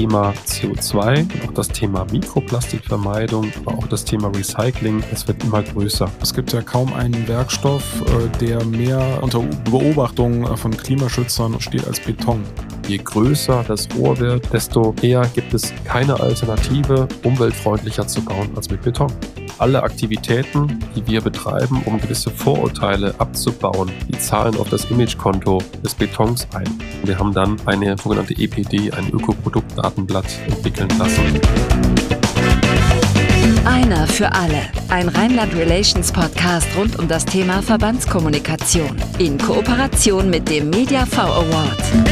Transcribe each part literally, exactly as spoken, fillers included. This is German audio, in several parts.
Thema C O zwei, auch das Thema Mikroplastikvermeidung, aber auch das Thema Recycling, es wird immer größer. Es gibt ja kaum einen Werkstoff, der mehr unter Beobachtung von Klimaschützern steht als Beton. Je größer das Rohr wird, desto eher gibt es keine Alternative, umweltfreundlicher zu bauen als mit Beton. Alle Aktivitäten, die wir betreiben, um gewisse Vorurteile abzubauen, die zahlen auf das Imagekonto des Betons ein. Wir haben dann eine sogenannte E P D, ein Ökoproduktdatenblatt, entwickeln lassen. Einer für alle. Ein Rheinland Relations Podcast rund um das Thema Verbandskommunikation. In Kooperation mit dem MediaV Award.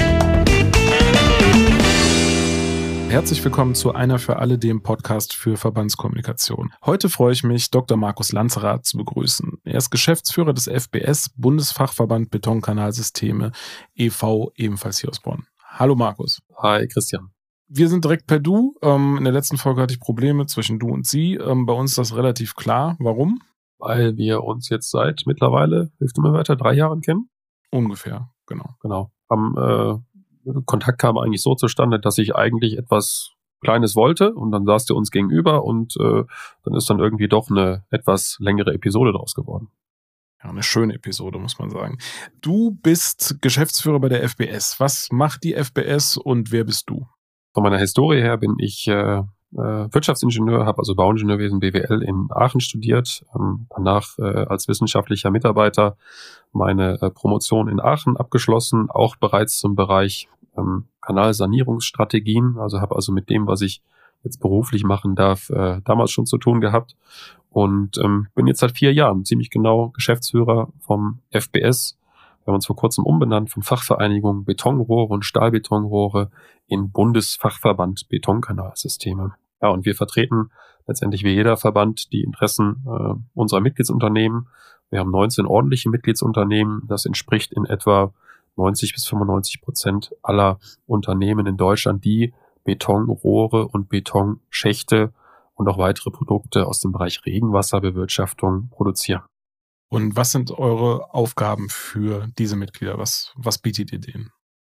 Herzlich willkommen zu Einer für alle, dem Podcast für Verbandskommunikation. Heute freue ich mich, Doktor Markus Lanzerath zu begrüßen. Er ist Geschäftsführer des F B S, Bundesfachverband Betonkanalsysteme e V, ebenfalls hier aus Bonn. Hallo Markus. Hi Christian. Wir sind direkt per Du. Ähm, in der letzten Folge hatte ich Probleme zwischen Du und Sie. Ähm, bei uns ist das relativ klar. Warum? Weil wir uns jetzt seit mittlerweile, hilft mir weiter, drei Jahren kennen? Ungefähr, genau. Genau. Am äh, Kontakt kam eigentlich so zustande, dass ich eigentlich etwas Kleines wollte und dann saß der uns gegenüber und äh, dann ist dann irgendwie doch eine etwas längere Episode draus geworden. Ja, eine schöne Episode, muss man sagen. Du bist Geschäftsführer bei der F B S. Was macht die F B S und wer bist du? Von meiner Historie her bin ich äh, Wirtschaftsingenieur, habe also Bauingenieurwesen B W L in Aachen studiert, ähm, danach äh, als wissenschaftlicher Mitarbeiter meine äh, Promotion in Aachen abgeschlossen, auch bereits zum Bereich ähm, Kanalsanierungsstrategien, also habe also mit dem, was ich jetzt beruflich machen darf, äh, damals schon zu tun gehabt und ähm, bin jetzt seit vier Jahren ziemlich genau Geschäftsführer vom F B S. Wir haben uns vor kurzem umbenannt von Fachvereinigung Betonrohre und Stahlbetonrohre in Bundesfachverband Betonkanalsysteme. Ja, und wir vertreten letztendlich wie jeder Verband die Interessen äh, unserer Mitgliedsunternehmen. Wir haben neunzehn ordentliche Mitgliedsunternehmen. Das entspricht in etwa neunzig bis fünfundneunzig Prozent aller Unternehmen in Deutschland, die Betonrohre und Betonschächte und auch weitere Produkte aus dem Bereich Regenwasserbewirtschaftung produzieren. Und was sind eure Aufgaben für diese Mitglieder? Was, was bietet ihr denen?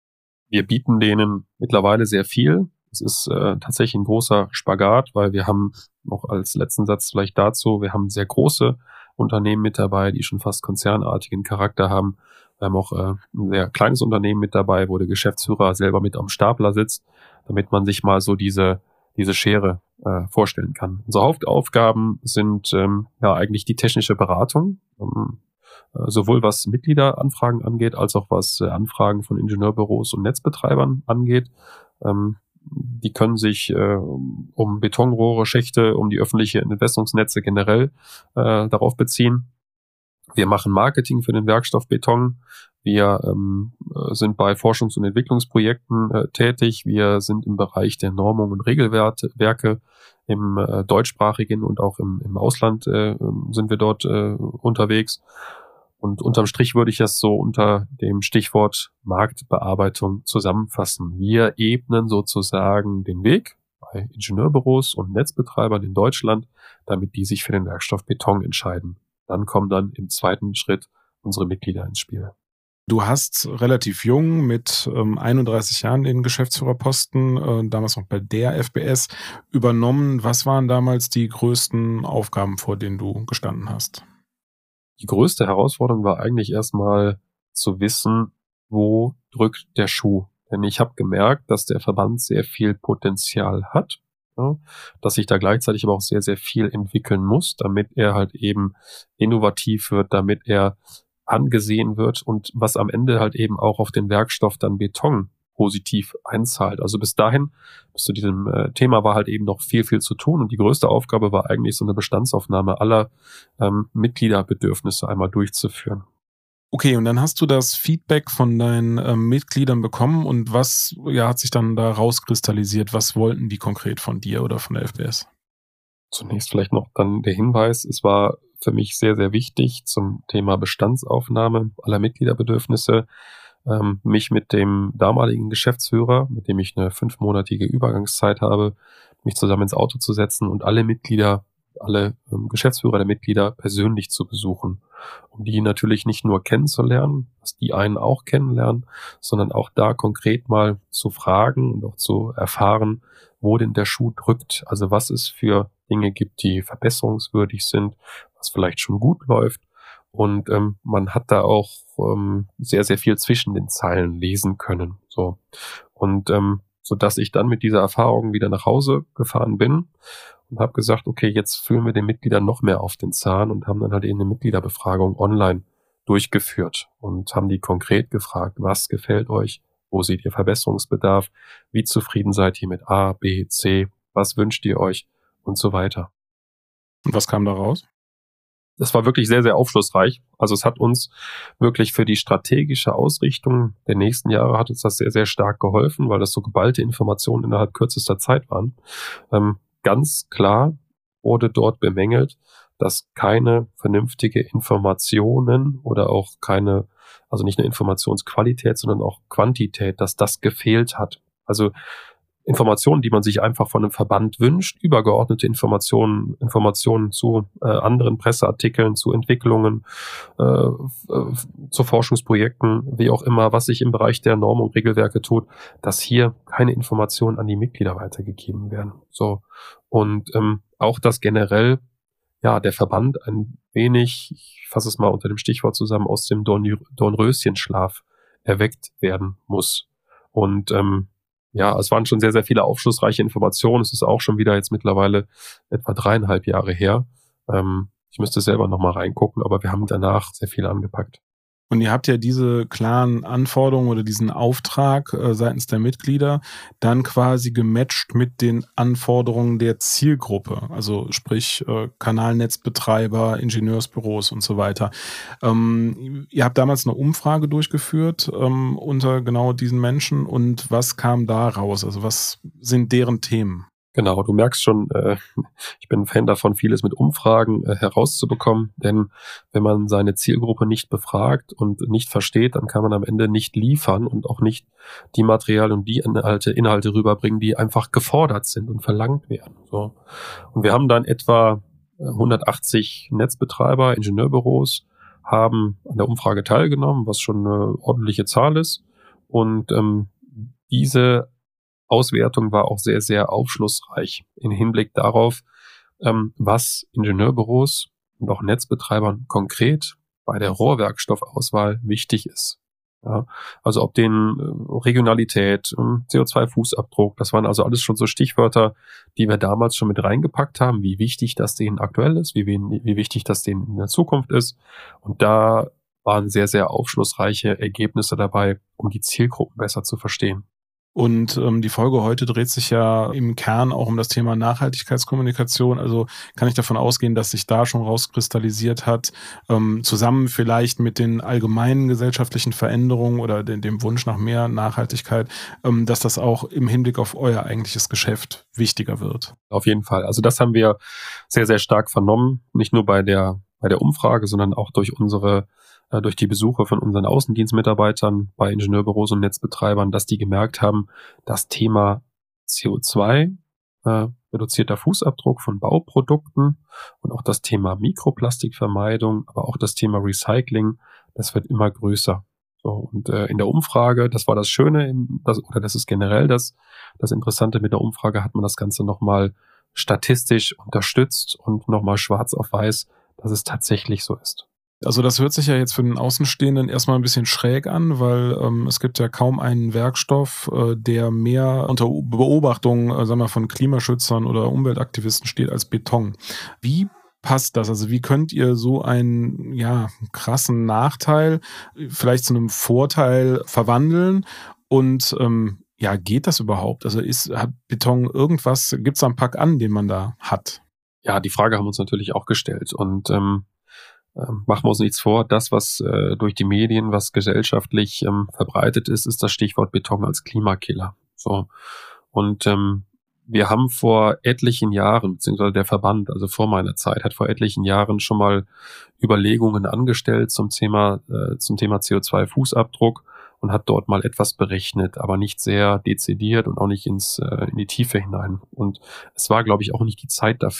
Wir bieten denen mittlerweile sehr viel. Es ist äh, tatsächlich ein großer Spagat, weil wir haben noch als letzten Satz vielleicht dazu, wir haben sehr große Unternehmen mit dabei, die schon fast konzernartigen Charakter haben. Wir haben auch äh, ein sehr kleines Unternehmen mit dabei, wo der Geschäftsführer selber mit am Stapler sitzt, damit man sich mal so diese diese Schere äh, vorstellen kann. Unsere Hauptaufgaben sind ähm, ja eigentlich die technische Beratung, ähm, äh, sowohl was Mitgliederanfragen angeht, als auch was äh, Anfragen von Ingenieurbüros und Netzbetreibern angeht. Ähm, die können sich äh, um Betonrohre, Schächte, um die öffentlichen Entwässerungsnetze generell äh, darauf beziehen. Wir machen Marketing für den Werkstoff Beton. Wir ähm, sind bei Forschungs- und Entwicklungsprojekten äh, tätig. Wir sind im Bereich der Normung und Regelwerke im äh, deutschsprachigen und auch im, im Ausland äh, sind wir dort äh, unterwegs. Und unterm Strich würde ich das so unter dem Stichwort Marktbearbeitung zusammenfassen. Wir ebnen sozusagen den Weg bei Ingenieurbüros und Netzbetreibern in Deutschland, damit die sich für den Werkstoff Beton entscheiden. Dann kommen dann im zweiten Schritt unsere Mitglieder ins Spiel. Du hast relativ jung mit ähm, einunddreißig Jahren den Geschäftsführerposten, äh, damals noch bei der F B S, übernommen. Was waren damals die größten Aufgaben, vor denen du gestanden hast? Die größte Herausforderung war eigentlich erstmal zu wissen, wo drückt der Schuh. Denn ich habe gemerkt, dass der Verband sehr viel Potenzial hat, ja, dass sich da gleichzeitig aber auch sehr, sehr viel entwickeln muss, damit er halt eben innovativ wird, damit er angesehen wird und was am Ende halt eben auch auf den Werkstoff dann Beton positiv einzahlt. Also bis dahin, bis zu diesem äh, Thema war halt eben noch viel, viel zu tun und die größte Aufgabe war eigentlich so eine Bestandsaufnahme aller ähm, Mitgliederbedürfnisse einmal durchzuführen. Okay, und dann hast du das Feedback von deinen ähm, Mitgliedern bekommen und was ja, hat sich dann da rauskristallisiert? Was wollten die konkret von dir oder von der F B S? Zunächst vielleicht noch dann der Hinweis, es war für mich sehr, sehr wichtig zum Thema Bestandsaufnahme aller Mitgliederbedürfnisse, ähm, mich mit dem damaligen Geschäftsführer, mit dem ich eine fünfmonatige Übergangszeit habe, mich zusammen ins Auto zu setzen und alle Mitglieder alle ähm, Geschäftsführer der Mitglieder persönlich zu besuchen, um die natürlich nicht nur kennenzulernen, dass die einen auch kennenlernen, sondern auch da konkret mal zu fragen und auch zu erfahren, wo denn der Schuh drückt, also was es für Dinge gibt, die verbesserungswürdig sind, was vielleicht schon gut läuft. Und ähm, man hat da auch ähm, sehr, sehr viel zwischen den Zeilen lesen können. So. Und ähm, so dass ich dann mit dieser Erfahrung wieder nach Hause gefahren bin und habe gesagt, okay, jetzt fühlen wir den Mitgliedern noch mehr auf den Zahn und haben dann halt eben eine Mitgliederbefragung online durchgeführt und haben die konkret gefragt, was gefällt euch, wo seht ihr Verbesserungsbedarf, wie zufrieden seid ihr mit A, B, C, was wünscht ihr euch und so weiter. Und was kam da raus? Das war wirklich sehr, sehr aufschlussreich. Also es hat uns wirklich für die strategische Ausrichtung der nächsten Jahre hat uns das sehr, sehr stark geholfen, weil das so geballte Informationen innerhalb kürzester Zeit waren. Ähm, ganz klar wurde dort bemängelt, dass keine vernünftige Informationen oder auch keine, also nicht eine Informationsqualität, sondern auch Quantität, dass das gefehlt hat. Also Informationen, die man sich einfach von einem Verband wünscht, übergeordnete Informationen, Informationen zu äh, anderen Presseartikeln, zu Entwicklungen, äh, äh, zu Forschungsprojekten, wie auch immer, was sich im Bereich der Norm- und Regelwerke tut, dass hier keine Informationen an die Mitglieder weitergegeben werden. So. Und ähm, auch, dass generell ja der Verband ein wenig, ich fasse es mal unter dem Stichwort zusammen, aus dem Dorn- Dornröschenschlaf erweckt werden muss. Und ähm, ja, es waren schon sehr, sehr viele aufschlussreiche Informationen. Es ist auch schon wieder jetzt mittlerweile etwa dreieinhalb Jahre her. Ähm, ich müsste selber nochmal reingucken, aber wir haben danach sehr viel angepackt. Und ihr habt ja diese klaren Anforderungen oder diesen Auftrag äh, seitens der Mitglieder dann quasi gematcht mit den Anforderungen der Zielgruppe, also sprich äh, Kanalnetzbetreiber, Ingenieursbüros und so weiter. Ähm, ihr habt damals eine Umfrage durchgeführt ähm, unter genau diesen Menschen und was kam da raus? Also was sind deren Themen? Genau, du merkst schon, äh, ich bin ein Fan davon, vieles mit Umfragen äh, herauszubekommen, denn wenn man seine Zielgruppe nicht befragt und nicht versteht, dann kann man am Ende nicht liefern und auch nicht die Materialien und die Inhalte, Inhalte rüberbringen, die einfach gefordert sind und verlangt werden. So. Und wir haben dann etwa hundertachtzig Netzbetreiber, Ingenieurbüros, haben an der Umfrage teilgenommen, was schon eine ordentliche Zahl ist. Und ähm, diese Auswertung war auch sehr, sehr aufschlussreich im Hinblick darauf, ähm, was Ingenieurbüros und auch Netzbetreibern konkret bei der Rohrwerkstoffauswahl wichtig ist. Ja, also ob den äh, Regionalität, ähm, C O zwei Fußabdruck, das waren also alles schon so Stichwörter, die wir damals schon mit reingepackt haben, wie wichtig das denen aktuell ist, wie, wie wichtig das denen in der Zukunft ist. Und da waren sehr, sehr aufschlussreiche Ergebnisse dabei, um die Zielgruppen besser zu verstehen. Und ähm, die Folge heute dreht sich ja im Kern auch um das Thema Nachhaltigkeitskommunikation. Also kann ich davon ausgehen, dass sich da schon rauskristallisiert hat, ähm, zusammen vielleicht mit den allgemeinen gesellschaftlichen Veränderungen oder den, dem Wunsch nach mehr Nachhaltigkeit, ähm, dass das auch im Hinblick auf euer eigentliches Geschäft wichtiger wird. Auf jeden Fall. Also das haben wir sehr, sehr stark vernommen. Nicht nur bei der, bei der Umfrage, sondern auch durch unsere durch die Besuche von unseren Außendienstmitarbeitern bei Ingenieurbüros und Netzbetreibern, dass die gemerkt haben, das Thema C O zwei, äh, reduzierter Fußabdruck von Bauprodukten und auch das Thema Mikroplastikvermeidung, aber auch das Thema Recycling, das wird immer größer. So, und äh, in der Umfrage, das war das Schöne, im, das, oder das ist generell das, das Interessante mit der Umfrage, hat man das Ganze nochmal statistisch unterstützt und nochmal schwarz auf weiß, dass es tatsächlich so ist. Also das hört sich ja jetzt für den Außenstehenden erstmal ein bisschen schräg an, weil ähm, es gibt ja kaum einen Werkstoff, äh, der mehr unter Beobachtung, äh, sagen wir, von Klimaschützern oder Umweltaktivisten steht als Beton. Wie passt das? Also wie könnt ihr so einen ja krassen Nachteil vielleicht zu einem Vorteil verwandeln? Und ähm, ja, geht das überhaupt? Also ist hat Beton irgendwas? Gibt es da einen Pack an, den man da hat? Ja, die Frage haben wir uns natürlich auch gestellt und ähm, machen wir uns nichts vor, das, was äh, durch die Medien, was gesellschaftlich ähm, verbreitet ist, ist das Stichwort Beton als Klimakiller. So. Und ähm, wir haben vor etlichen Jahren, beziehungsweise der Verband, also vor meiner Zeit, hat vor etlichen Jahren schon mal Überlegungen angestellt zum Thema, äh, zum Thema C O zwei Fußabdruck und hat dort mal etwas berechnet, aber nicht sehr dezidiert und auch nicht ins äh, in die Tiefe hinein. Und es war, glaube ich, auch nicht die Zeit dafür.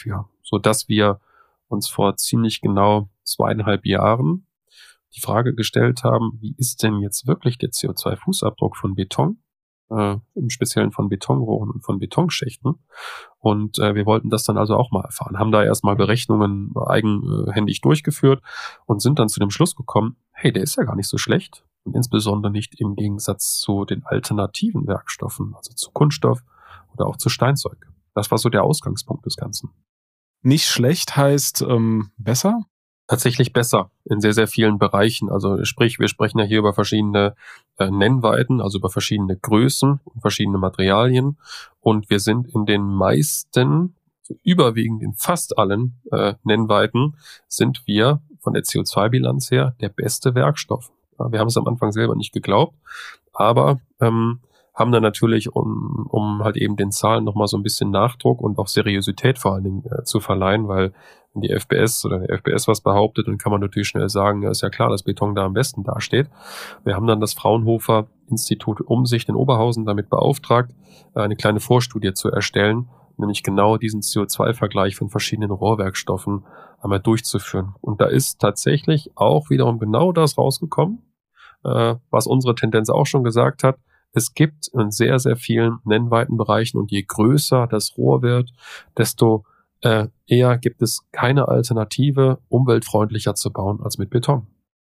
sodass wir uns vor ziemlich genau zweieinhalb Jahren die Frage gestellt haben, wie ist denn jetzt wirklich der C O zwei Fußabdruck von Beton, äh, im Speziellen von Betonrohren und von Betonschächten. Und äh, wir wollten das dann also auch mal erfahren, haben da erstmal Berechnungen eigenhändig durchgeführt und sind dann zu dem Schluss gekommen, hey, der ist ja gar nicht so schlecht und insbesondere nicht im Gegensatz zu den alternativen Werkstoffen, also zu Kunststoff oder auch zu Steinzeug. Das war so der Ausgangspunkt des Ganzen. Nicht schlecht heißt ähm, besser? Tatsächlich besser in sehr, sehr vielen Bereichen. Also sprich, wir sprechen ja hier über verschiedene äh, Nennweiten, also über verschiedene Größen und verschiedene Materialien. Und wir sind in den meisten, also überwiegend in fast allen äh, Nennweiten, sind wir von der C O zwei Bilanz her der beste Werkstoff. Ja, wir haben es am Anfang selber nicht geglaubt, aber ähm, haben dann natürlich, um, um halt eben den Zahlen nochmal so ein bisschen Nachdruck und auch Seriosität vor allen Dingen äh, zu verleihen, weil wenn die F B S oder der F B S was behauptet, dann kann man natürlich schnell sagen, ja, ist ja klar, dass Beton da am besten dasteht. Wir haben dann das Fraunhofer Institut Umsicht in Oberhausen damit beauftragt, eine kleine Vorstudie zu erstellen, nämlich genau diesen C O zwei Vergleich von verschiedenen Rohrwerkstoffen einmal durchzuführen. Und da ist tatsächlich auch wiederum genau das rausgekommen, äh, was unsere Tendenz auch schon gesagt hat. Es gibt in sehr, sehr vielen Nennweitenbereichen und je größer das Rohr wird, desto äh, eher gibt es keine Alternative, umweltfreundlicher zu bauen als mit Beton.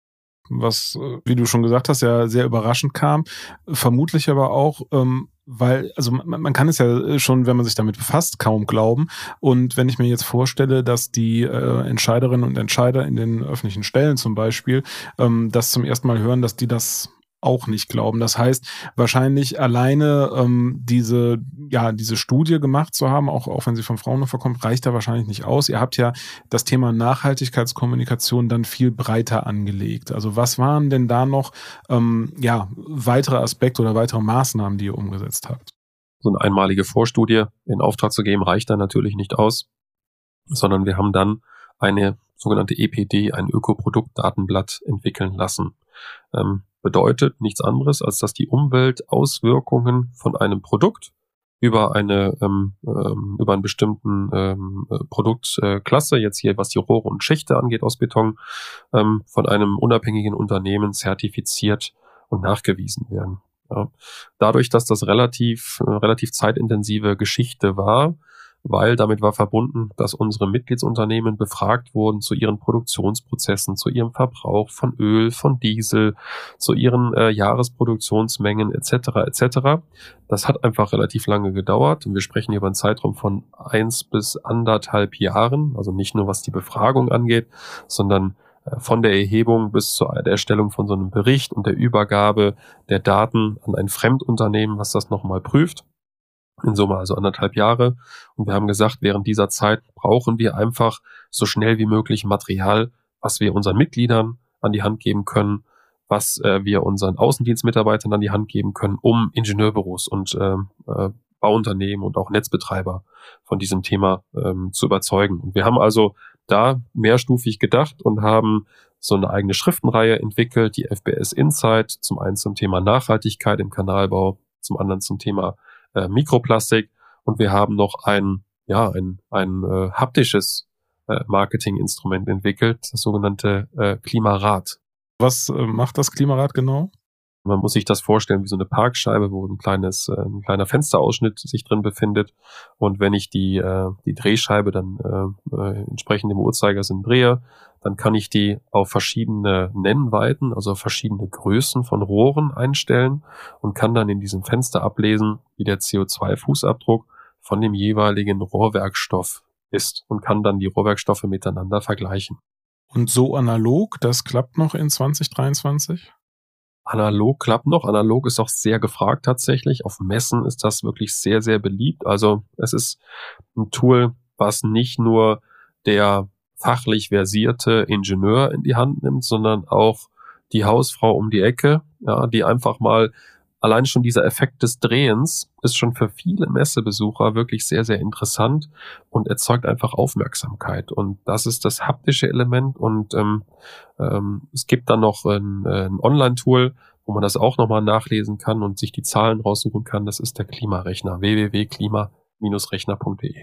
Was, wie du schon gesagt hast, ja sehr überraschend kam. Vermutlich aber auch, ähm, weil, also man, man kann es ja schon, wenn man sich damit befasst, kaum glauben. Und wenn ich mir jetzt vorstelle, dass die äh, Entscheiderinnen und Entscheider in den öffentlichen Stellen zum Beispiel ähm, das zum ersten Mal hören, dass die das auch nicht glauben. Das heißt, wahrscheinlich alleine ähm, diese ja diese Studie gemacht zu haben, auch auch wenn sie von Fraunhofer kommt, reicht da wahrscheinlich nicht aus. Ihr habt ja das Thema Nachhaltigkeitskommunikation dann viel breiter angelegt. Also was waren denn da noch ähm, ja weitere Aspekte oder weitere Maßnahmen, die ihr umgesetzt habt? So eine einmalige Vorstudie in Auftrag zu geben, reicht da natürlich nicht aus, sondern wir haben dann eine sogenannte E P D, ein Ökoproduktdatenblatt entwickeln lassen. Ähm, bedeutet nichts anderes, als dass die Umweltauswirkungen von einem Produkt über eine ähm, ähm, über einen bestimmten ähm, Produktklasse, jetzt hier was die Rohre und Schächte angeht aus Beton, ähm, von einem unabhängigen Unternehmen zertifiziert und nachgewiesen werden. Ja. Dadurch, dass das relativ äh, relativ zeitintensive Geschichte war, weil damit war verbunden, dass unsere Mitgliedsunternehmen befragt wurden zu ihren Produktionsprozessen, zu ihrem Verbrauch von Öl, von Diesel, zu ihren äh, Jahresproduktionsmengen et cetera et cetera. Das hat einfach relativ lange gedauert und wir sprechen hier über einen Zeitraum von eins bis anderthalb Jahren, also nicht nur was die Befragung angeht, sondern äh, von der Erhebung bis zur Erstellung von so einem Bericht und der Übergabe der Daten an ein Fremdunternehmen, was das nochmal prüft. In Summe also anderthalb Jahre. Und wir haben gesagt, während dieser Zeit brauchen wir einfach so schnell wie möglich Material, was wir unseren Mitgliedern an die Hand geben können, was äh, wir unseren Außendienstmitarbeitern an die Hand geben können, um Ingenieurbüros und äh, äh, Bauunternehmen und auch Netzbetreiber von diesem Thema ähm, zu überzeugen. Und wir haben also da mehrstufig gedacht und haben so eine eigene Schriftenreihe entwickelt, die F B S Insight, zum einen zum Thema Nachhaltigkeit im Kanalbau, zum anderen zum Thema Äh, Mikroplastik und wir haben noch ein ja ein ein äh, haptisches äh, Marketinginstrument entwickelt, das sogenannte äh, Klimarad. Was äh, macht das Klimarad genau? Man muss sich das vorstellen wie so eine Parkscheibe, wo ein kleines äh, ein kleiner Fensterausschnitt sich drin befindet und wenn ich die äh, die Drehscheibe dann äh, äh, entsprechend dem Uhrzeigersinn drehe, dann kann ich die auf verschiedene Nennweiten, also auf verschiedene Größen von Rohren einstellen und kann dann in diesem Fenster ablesen, wie der C O zwei Fußabdruck von dem jeweiligen Rohrwerkstoff ist und kann dann die Rohrwerkstoffe miteinander vergleichen. Und so analog, das klappt noch in zwanzig dreiundzwanzig? Analog klappt noch. Analog ist auch sehr gefragt tatsächlich. Auf Messen ist das wirklich sehr, sehr beliebt. Also es ist ein Tool, was nicht nur der fachlich versierte Ingenieur in die Hand nimmt, sondern auch die Hausfrau um die Ecke, ja, die einfach mal, allein schon dieser Effekt des Drehens ist schon für viele Messebesucher wirklich sehr, sehr interessant und erzeugt einfach Aufmerksamkeit. Und das ist das haptische Element. Und ähm, ähm, es gibt dann noch ein, ein Online-Tool, wo man das auch nochmal nachlesen kann und sich die Zahlen raussuchen kann. Das ist der Klimarechner, w w w punkt klima Bindestrich rechner punkt d e.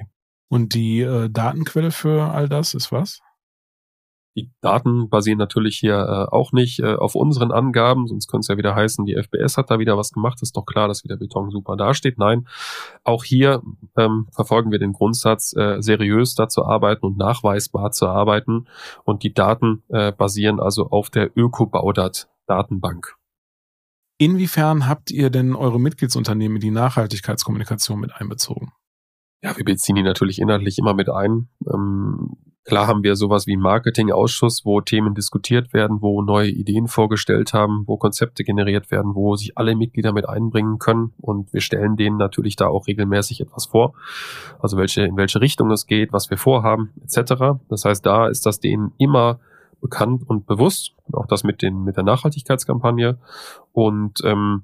Und die äh, Datenquelle für all das ist was? Die Daten basieren natürlich hier äh, auch nicht äh, auf unseren Angaben, sonst könnte es ja wieder heißen, die F B S hat da wieder was gemacht. Ist doch klar, dass wieder Beton super dasteht. Nein, auch hier ähm, verfolgen wir den Grundsatz, äh, seriös da zu arbeiten und nachweisbar zu arbeiten. Und die Daten äh, basieren also auf der Ökobaudat-Datenbank. Inwiefern habt ihr denn eure Mitgliedsunternehmen in die Nachhaltigkeitskommunikation mit einbezogen? Ja, wir beziehen die natürlich inhaltlich immer mit ein. Ähm, klar haben wir sowas wie einen Marketingausschuss, wo Themen diskutiert werden, wo neue Ideen vorgestellt haben, wo Konzepte generiert werden, wo sich alle Mitglieder mit einbringen können. Und wir stellen denen natürlich da auch regelmäßig etwas vor. Also welche, in welche Richtung es geht, was wir vorhaben, et cetera. Das heißt, da ist das denen immer bekannt und bewusst. Auch das mit den, mit der Nachhaltigkeitskampagne. Und, ähm,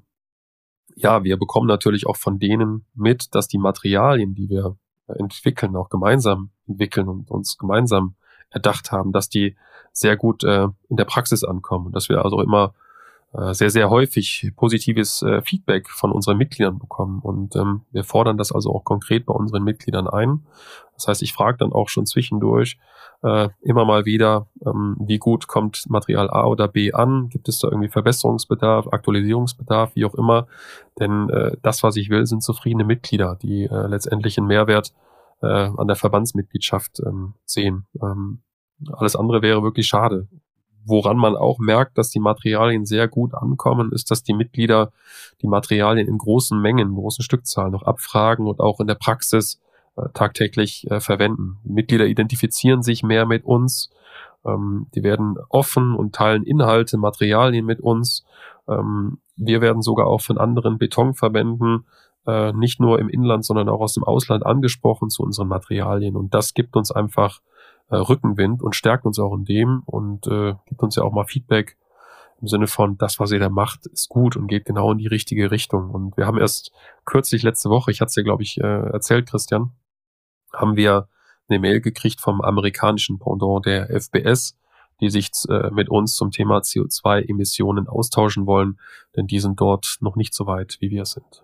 ja, wir bekommen natürlich auch von denen mit, dass die Materialien, die wir entwickeln, auch gemeinsam entwickeln und uns gemeinsam erdacht haben, dass die sehr gut äh, in der Praxis ankommen und dass wir also immer äh, sehr, sehr häufig positives äh, Feedback von unseren Mitgliedern bekommen. Und ähm, wir fordern das also auch konkret bei unseren Mitgliedern ein. Das heißt, ich frage dann auch schon zwischendurch äh, immer mal wieder, ähm, wie gut kommt Material A oder B an? Gibt es da irgendwie Verbesserungsbedarf, Aktualisierungsbedarf, wie auch immer? Denn äh, das, was ich will, sind zufriedene Mitglieder, die äh, letztendlich einen Mehrwert äh, an der Verbandsmitgliedschaft ähm, sehen. Ähm, alles andere wäre wirklich schade. Woran man auch merkt, dass die Materialien sehr gut ankommen, ist, dass die Mitglieder die Materialien in großen Mengen, in großen Stückzahlen noch abfragen und auch in der Praxis äh, tagtäglich äh, verwenden. Die Mitglieder identifizieren sich mehr mit uns. Ähm, die werden offen und teilen Inhalte, Materialien mit uns. Ähm, wir werden sogar auch von anderen Betonverbänden äh, nicht nur im Inland, sondern auch aus dem Ausland angesprochen zu unseren Materialien. Und das gibt uns einfach Rückenwind und stärkt uns auch in dem und äh, gibt uns ja auch mal Feedback im Sinne von, das, was ihr da macht, ist gut und geht genau in die richtige Richtung. Und wir haben erst kürzlich letzte Woche, ich hatte es dir, glaube ich, äh, erzählt, Christian, haben wir eine Mail gekriegt vom amerikanischen Pendant der F B S, die sich äh, mit uns zum Thema C O zwei Emissionen austauschen wollen, denn die sind dort noch nicht so weit, wie wir es sind.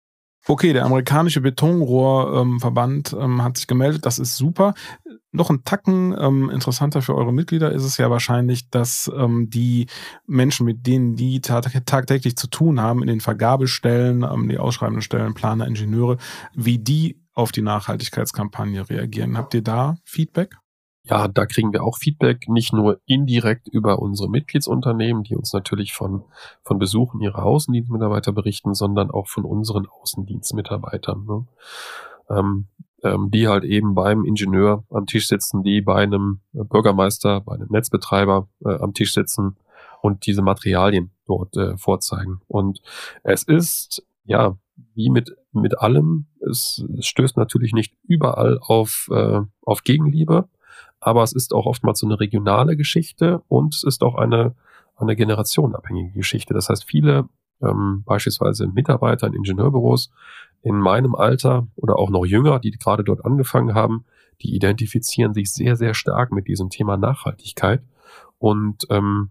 Okay, der amerikanische Betonrohrverband ähm, hat sich gemeldet, das ist super. Noch ein Tacken ähm, interessanter für eure Mitglieder ist es ja wahrscheinlich, dass ähm, die Menschen, mit denen die tag- tagtäglich zu tun haben, in den Vergabestellen, ähm, die ausschreibenden Stellen, Planer, Ingenieure, wie die auf die Nachhaltigkeitskampagne reagieren. Habt ihr da Feedback? Ja, da kriegen wir auch Feedback, nicht nur indirekt über unsere Mitgliedsunternehmen, die uns natürlich von von Besuchen ihrer Außendienstmitarbeiter berichten, sondern auch von unseren Außendienstmitarbeitern, ne? ähm, ähm, die halt eben beim Ingenieur am Tisch sitzen, die bei einem Bürgermeister, bei einem Netzbetreiber äh, am Tisch sitzen und diese Materialien dort äh, vorzeigen. Und es ist, ja, wie mit mit allem, es, es stößt natürlich nicht überall auf äh, auf Gegenliebe. Aber es ist auch oftmals so eine regionale Geschichte und es ist auch eine, eine generationenabhängige Geschichte. Das heißt, viele ähm, beispielsweise Mitarbeiter in Ingenieurbüros in meinem Alter oder auch noch jünger, die gerade dort angefangen haben, die identifizieren sich sehr, sehr stark mit diesem Thema Nachhaltigkeit und ähm,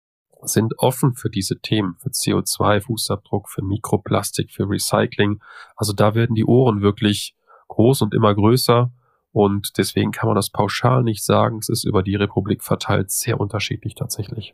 sind offen für diese Themen, für C O zwei Fußabdruck, für Mikroplastik, für Recycling. Also da werden die Ohren wirklich groß und immer größer. Und deswegen kann man das pauschal nicht sagen. Es ist über die Republik verteilt sehr unterschiedlich tatsächlich.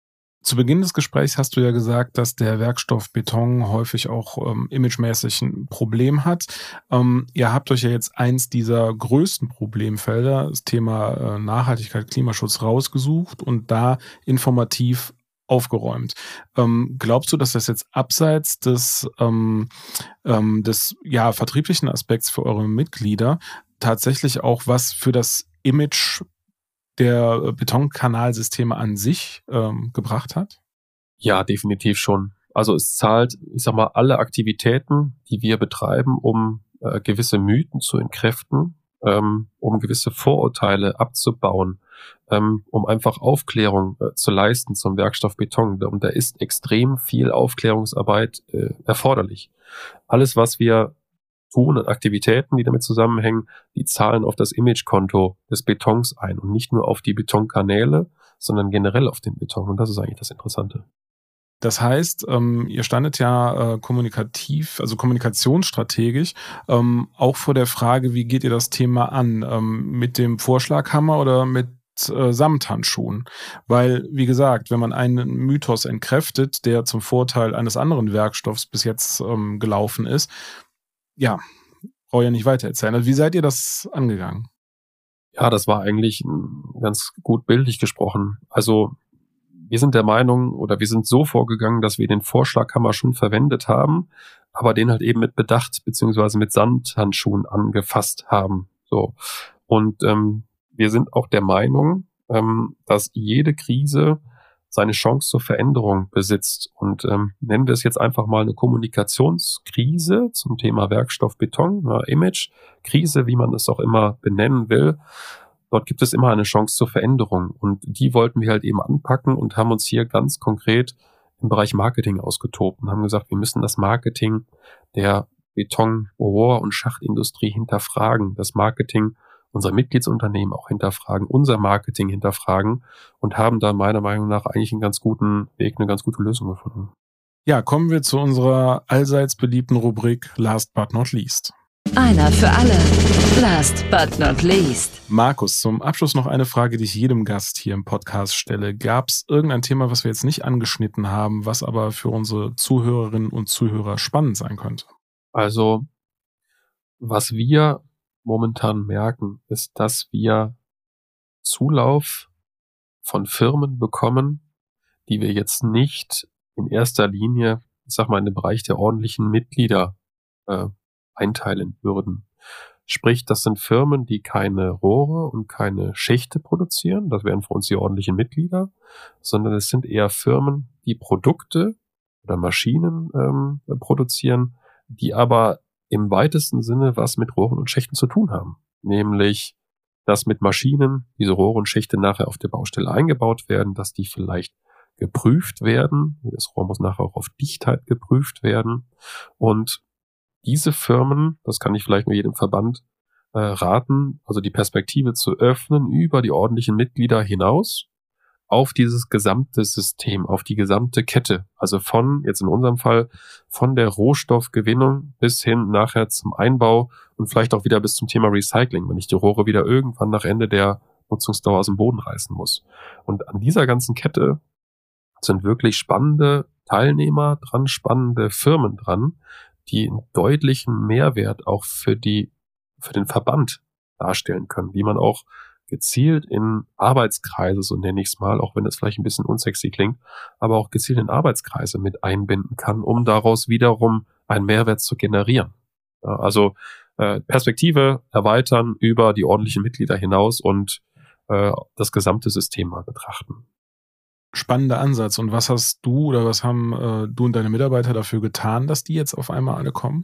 Zu Beginn des Gesprächs hast du ja gesagt, dass der Werkstoff Beton häufig auch ähm, imagemäßig ein Problem hat. Ähm, ihr habt euch ja jetzt eins dieser größten Problemfelder, das Thema äh, Nachhaltigkeit, Klimaschutz, rausgesucht und da informativ aufgeräumt. Ähm, glaubst du, dass das jetzt abseits des, ähm, ähm, des ja, vertrieblichen Aspekts für eure Mitglieder tatsächlich auch was für das Image der Betonkanalsysteme an sich ähm, gebracht hat? Ja, definitiv schon. Also es zahlt, ich sag mal, alle Aktivitäten, die wir betreiben, um äh, gewisse Mythen zu entkräften, ähm, um gewisse Vorurteile abzubauen, ähm, um einfach Aufklärung äh, zu leisten zum Werkstoff Beton. Und da ist extrem viel Aufklärungsarbeit äh, erforderlich. Alles, was wir tun und Aktivitäten, die damit zusammenhängen, die zahlen auf das Imagekonto des Betons ein und nicht nur auf die Betonkanäle, sondern generell auf den Beton. Und das ist eigentlich das Interessante. Das heißt, ähm, ihr standet ja äh, kommunikativ, also kommunikationsstrategisch, ähm, auch vor der Frage, wie geht ihr das Thema an? Ähm, mit dem Vorschlaghammer oder mit äh, Samthandschuhen? Weil, wie gesagt, wenn man einen Mythos entkräftet, der zum Vorteil eines anderen Werkstoffs bis jetzt ähm, gelaufen ist, ja, brauche ich ja nicht weitererzählen. Also wie seid ihr das angegangen? Ja, das war eigentlich ganz gut bildlich gesprochen. Also wir sind der Meinung oder wir sind so vorgegangen, dass wir den Vorschlaghammer schon verwendet haben, aber den halt eben mit Bedacht beziehungsweise mit Samthandschuhen angefasst haben. So. Und ähm, wir sind auch der Meinung, ähm, dass jede Krise seine Chance zur Veränderung besitzt. Und ähm, nennen wir es jetzt einfach mal eine Kommunikationskrise zum Thema Werkstoff Beton, ja, Image-Krise, wie man es auch immer benennen will. Dort gibt es immer eine Chance zur Veränderung und die wollten wir halt eben anpacken und haben uns hier ganz konkret im Bereich Marketing ausgetobt und haben gesagt, wir müssen das Marketing der Beton-, Rohr- und Schachtindustrie hinterfragen, das Marketing unserer Mitgliedsunternehmen auch hinterfragen, unser Marketing hinterfragen und haben da meiner Meinung nach eigentlich einen ganz guten Weg, eine ganz gute Lösung gefunden. Ja, kommen wir zu unserer allseits beliebten Rubrik Last but not least. Einer für alle. Last but not least. Markus, zum Abschluss noch eine Frage, die ich jedem Gast hier im Podcast stelle. Gab es irgendein Thema, was wir jetzt nicht angeschnitten haben, was aber für unsere Zuhörerinnen und Zuhörer spannend sein könnte? Also, was wir momentan merken, ist, dass wir Zulauf von Firmen bekommen, die wir jetzt nicht in erster Linie, ich sag mal, in den Bereich der ordentlichen Mitglieder äh, einteilen würden. Sprich, das sind Firmen, die keine Rohre und keine Schächte produzieren, das wären für uns die ordentlichen Mitglieder, sondern es sind eher Firmen, die Produkte oder Maschinen ähm, produzieren, die aber im weitesten Sinne was mit Rohren und Schächten zu tun haben. Nämlich, dass mit Maschinen diese Rohre und Schächte nachher auf der Baustelle eingebaut werden, dass die vielleicht geprüft werden. Das Rohr muss nachher auch auf Dichtheit geprüft werden. Und diese Firmen, das kann ich vielleicht nur jedem Verband äh, raten, also die Perspektive zu öffnen über die ordentlichen Mitglieder hinaus auf dieses gesamte System, auf die gesamte Kette. Also von, jetzt in unserem Fall, von der Rohstoffgewinnung bis hin nachher zum Einbau und vielleicht auch wieder bis zum Thema Recycling, wenn ich die Rohre wieder irgendwann nach Ende der Nutzungsdauer aus dem Boden reißen muss. Und an dieser ganzen Kette sind wirklich spannende Teilnehmer dran, spannende Firmen dran, die einen deutlichen Mehrwert auch für die, für den Verband darstellen können, wie man auch gezielt in Arbeitskreise, so nenne ich es mal, auch wenn das vielleicht ein bisschen unsexy klingt, aber auch gezielt in Arbeitskreise mit einbinden kann, um daraus wiederum einen Mehrwert zu generieren. Ja, also äh, Perspektive erweitern über die ordentlichen Mitglieder hinaus und äh, das gesamte System mal betrachten. Spannender Ansatz. Und was hast du oder was haben äh, du und deine Mitarbeiter dafür getan, dass die jetzt auf einmal alle kommen?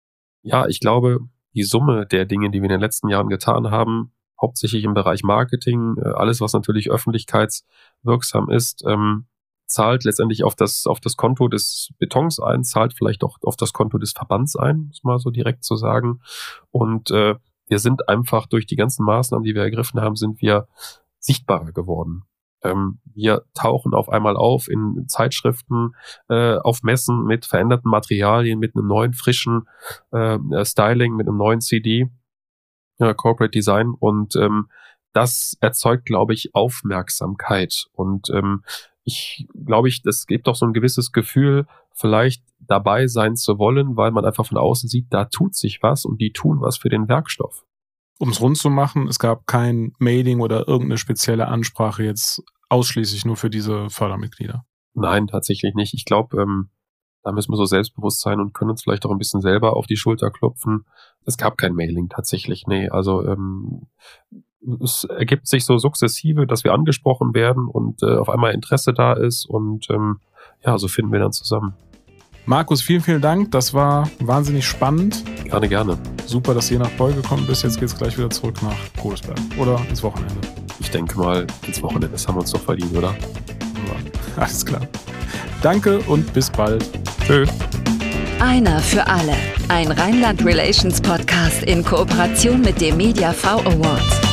Ja, ich glaube, die Summe der Dinge, die wir in den letzten Jahren getan haben, hauptsächlich im Bereich Marketing, äh, alles, was natürlich öffentlichkeitswirksam ist, ähm, zahlt letztendlich auf das, auf das Konto des Betons ein, zahlt vielleicht auch auf das Konto des Verbands ein, muss man so direkt zu sagen. Und äh, wir sind einfach durch die ganzen Maßnahmen, die wir ergriffen haben, sind wir sichtbarer geworden. Ähm, wir tauchen auf einmal auf in Zeitschriften, äh, auf Messen mit veränderten Materialien, mit einem neuen, frischen äh, Styling, mit einem neuen C D, äh, Corporate Design. Und ähm, das erzeugt, glaube ich, Aufmerksamkeit. Und ähm, ich glaube, ich, das gibt auch so ein gewisses Gefühl, vielleicht dabei sein zu wollen, weil man einfach von außen sieht, da tut sich was und die tun was für den Werkstoff. Um es rund zu machen, es gab kein Mailing oder irgendeine spezielle Ansprache jetzt ausschließlich nur für diese Fördermitglieder. Nein, tatsächlich nicht. Ich glaube, ähm, da müssen wir so selbstbewusst sein und können uns vielleicht auch ein bisschen selber auf die Schulter klopfen. Es gab kein Mailing tatsächlich, nee. Also ähm, es ergibt sich so sukzessive, dass wir angesprochen werden und äh, auf einmal Interesse da ist und ähm, ja, so finden wir dann zusammen. Markus, vielen, vielen Dank. Das war wahnsinnig spannend. Gerne, gerne. Super, dass du hier nach Beul gekommen bist. Jetzt geht's gleich wieder zurück nach Godesberg. Oder ins Wochenende. Ich denke mal, ins Wochenende. Das haben wir uns doch verdient, oder? Ja, alles klar. Danke und bis bald. Tschö. Einer für alle. Ein Rheinland Relations Podcast in Kooperation mit dem Media V Awards.